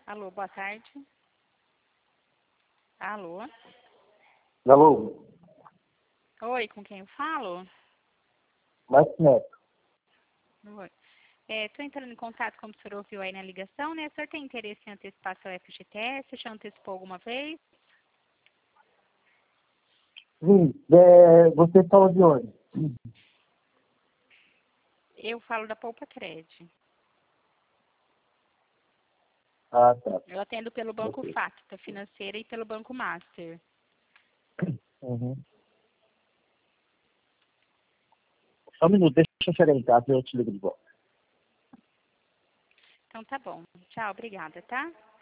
Alô, boa tarde. Alô? Alô? Oi, com quem eu falo? Marcos Neto. Oi. Estou entrando em contato, como o senhor ouviu aí na ligação, né? O senhor tem interesse em antecipar seu FGTS? Já antecipou alguma vez? Sim, você fala de onde? Eu falo da Poupa Cred. Ah, tá. Eu atendo pelo Banco Ok. Facta Financeira e pelo Banco Master. Uhum. Só um minuto, deixa eu chegar em casa e eu te ligo de volta. Então tá bom. Tchau, obrigada, tá?